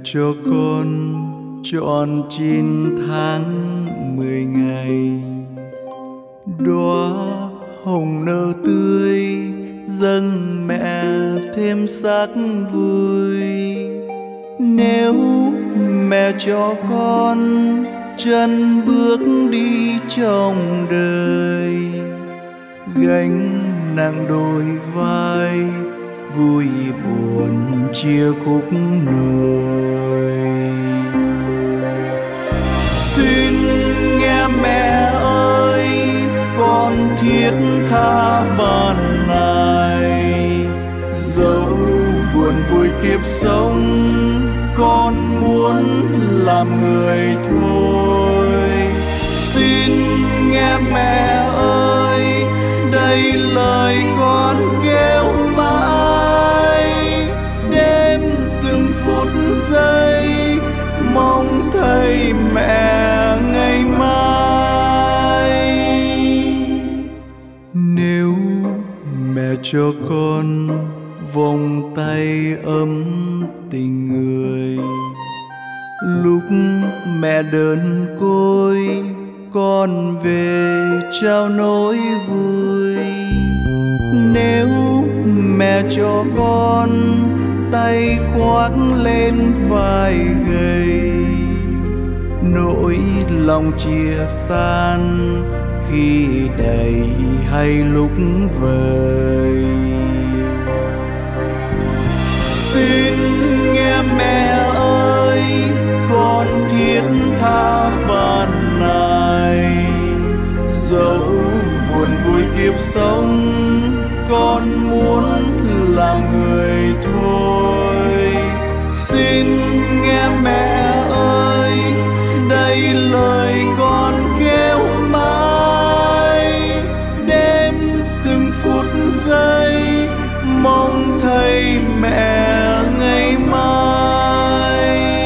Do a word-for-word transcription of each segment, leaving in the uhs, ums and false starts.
cho con trọn chín tháng mười ngày, đóa hồng nở tươi dâng mẹ thêm sắc vui. Nếu mẹ cho con chân bước đi trong đời, gánh nặng đôi vai vui buồn chia khúc nồi. Xin nghe mẹ ơi, con thiết tha van nài, dẫu buồn vui kiếp sống con muốn làm người thôi. Xin nghe mẹ ơi, đây lời con kêu mãi, đêm từng phút giây mong thấy mẹ ngày mai. Nếu mẹ cho con vòng tay ấm tình người, lúc mẹ đơn côi con về trao nỗi vui. Nếu mẹ cho con tay khoác lên vai gầy, nỗi lòng chia san khi đầy hay lúc vời. Xin nghe mẹ ơi, con thiết tha van nài, dẫu buồn vui kiếp sống con muốn làm người thôi. Xin nghe mẹ ơi, đây lời con kêu mãi, đêm từng phút giây mong thấy mẹ ngày mai.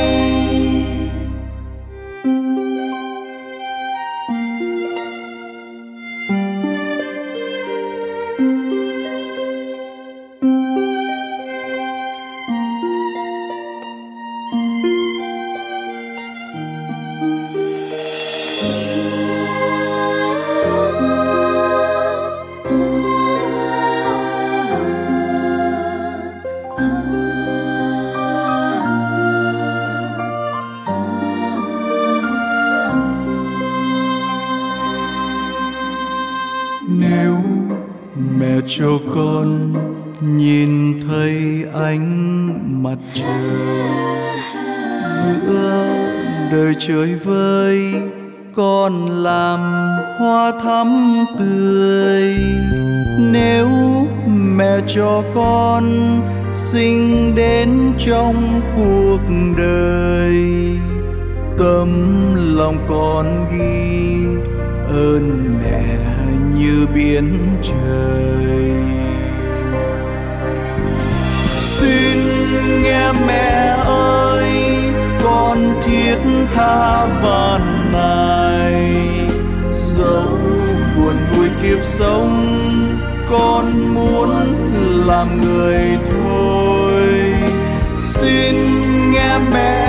Nếu mẹ cho con nhìn thấy ánh mặt trời giữa đời chơi vơi, con làm hoa thắm tươi. Nếu mẹ cho con sinh đến trong cuộc đời, tấm lòng con ghi ơn mẹ như biển trời. Xin nghe mẹ ơi, con thiết tha van nài, dẫu buồn vui kiếp sống con muốn làm người thôi. Xin nghe mẹ